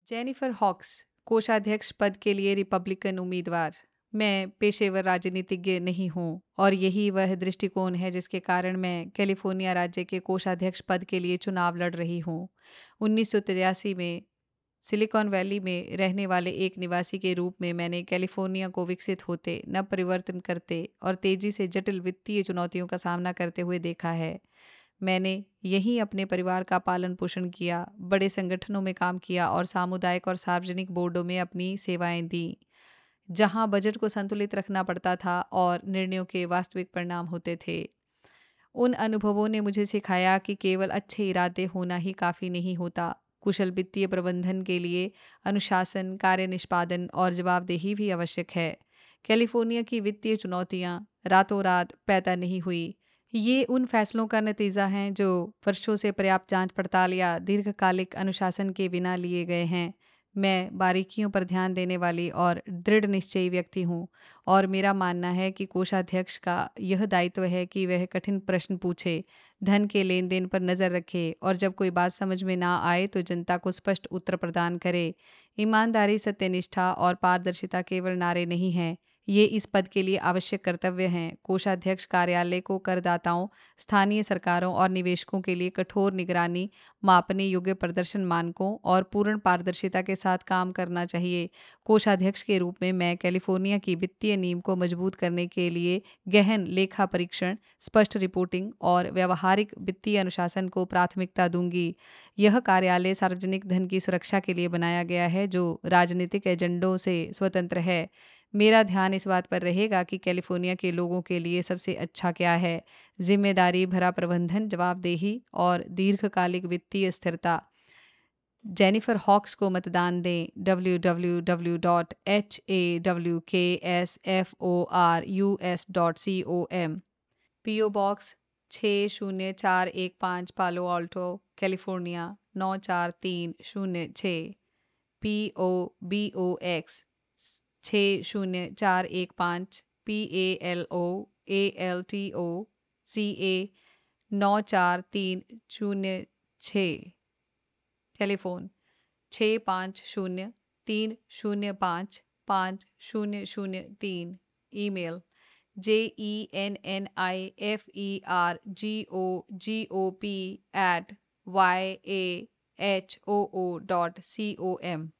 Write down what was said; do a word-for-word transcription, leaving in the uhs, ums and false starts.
Jennifer hawks, कोषाध्यक्ष पद के लिए रिपब्लिकन उम्मीदवार। मैं पेशेवर राजनीतिज्ञ नहीं हूँ और यही वह दृष्टिकोण है जिसके कारण मैं कैलिफोर्निया राज्य के कोषाध्यक्ष पद के लिए चुनाव लड़ रही हूँ। उन्नीस सौ तिरासी में सिलिकॉन वैली में रहने वाले एक निवासी के रूप में मैंने कैलिफोर्निया को विकसित होते, नव परिवर्तन करते और तेजी से जटिल वित्तीय चुनौतियों का सामना करते हुए देखा है। मैंने यहीं अपने परिवार का पालन पोषण किया, बड़े संगठनों में काम किया और सामुदायिक और सार्वजनिक बोर्डों में अपनी सेवाएं दी, जहां बजट को संतुलित रखना पड़ता था और निर्णयों के वास्तविक परिणाम होते थे। उन अनुभवों ने मुझे सिखाया कि केवल अच्छे इरादे होना ही काफ़ी नहीं होता। कुशल वित्तीय प्रबंधन के लिए अनुशासन, कार्य निष्पादन और जवाबदेही भी आवश्यक है। कैलिफोर्निया की वित्तीय चुनौतियां रातों रात पैदा नहीं हुई। ये उन फैसलों का नतीजा हैं जो वर्षों से पर्याप्त जांच पड़ताल या दीर्घकालिक अनुशासन के बिना लिए गए हैं। मैं बारीकियों पर ध्यान देने वाली और दृढ़ निश्चयी व्यक्ति हूँ और मेरा मानना है कि कोषाध्यक्ष का यह दायित्व है कि वह कठिन प्रश्न पूछे, धन के लेन देन पर नज़र रखे और जब कोई बात समझ में ना आए तो जनता को स्पष्ट उत्तर प्रदान करे। ईमानदारी, सत्यनिष्ठा और पारदर्शिता केवल नारे नहीं हैं, ये इस पद के लिए आवश्यक कर्तव्य हैं। कोषाध्यक्ष कार्यालय को करदाताओं, स्थानीय सरकारों और निवेशकों के लिए कठोर निगरानी, मापने योग्य प्रदर्शन मानकों और पूर्ण पारदर्शिता के साथ काम करना चाहिए। कोषाध्यक्ष के रूप में मैं कैलिफोर्निया की वित्तीय नींव को मजबूत करने के लिए गहन लेखा परीक्षण, स्पष्ट रिपोर्टिंग और व्यावहारिक वित्तीय अनुशासन को प्राथमिकता दूंगी। यह कार्यालय सार्वजनिक धन की सुरक्षा के लिए बनाया गया है, जो राजनीतिक एजेंडों से स्वतंत्र है। मेरा ध्यान इस बात पर रहेगा कि कैलिफोर्निया के लोगों के लिए सबसे अच्छा क्या है: जिम्मेदारी भरा प्रबंधन, जवाबदेही और दीर्घकालिक वित्तीय स्थिरता। जेनिफर हॉक्स को मतदान दें। W W W dot H A W K S F O R U S dot C O M. P O box छः शून्य चार एक पाँच, पालो आल्टो, कैलिफोर्निया नौ चार तीन शून्य छः। P O B O X छः शून्य चार एक पाँच, P A L O A L T O C A नौ चार तीन शून्य छः। टेलीफोन छः पाँच शून्य तीन शून्य पाँच पाँच शून्य शून्य तीन। Email J E N N I F E R G O G O P at Y A H O O dot C O M.